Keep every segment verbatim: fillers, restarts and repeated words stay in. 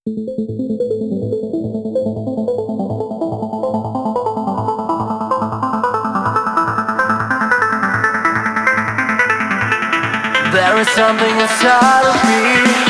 There is something inside of me.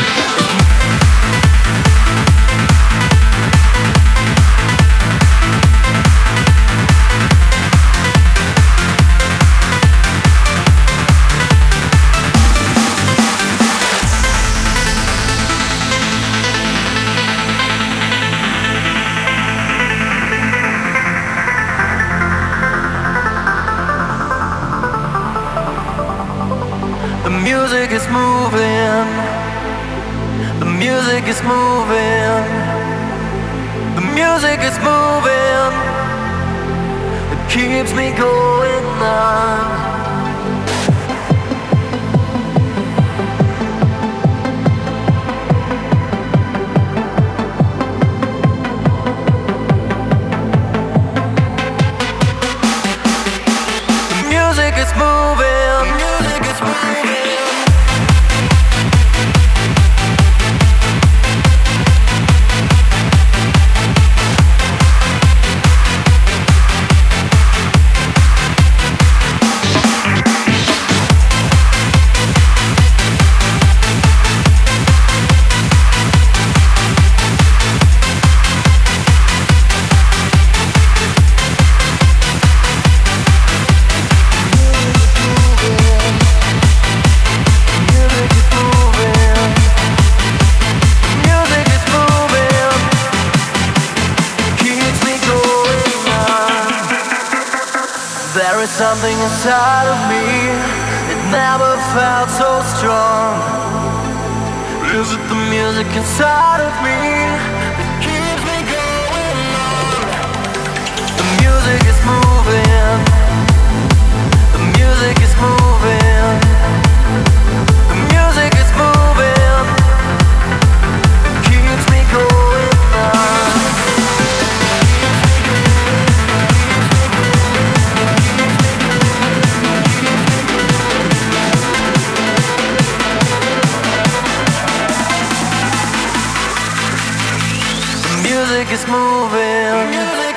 The music is moving. The music is moving. The music is moving. It keeps me going on. The music is moving. The music is moving. There is something inside of me. It never felt so strong. Is it the music inside of me that keeps me going on? The music is moving. The music is moving. The music is moving. It keeps me going on. The music is moving.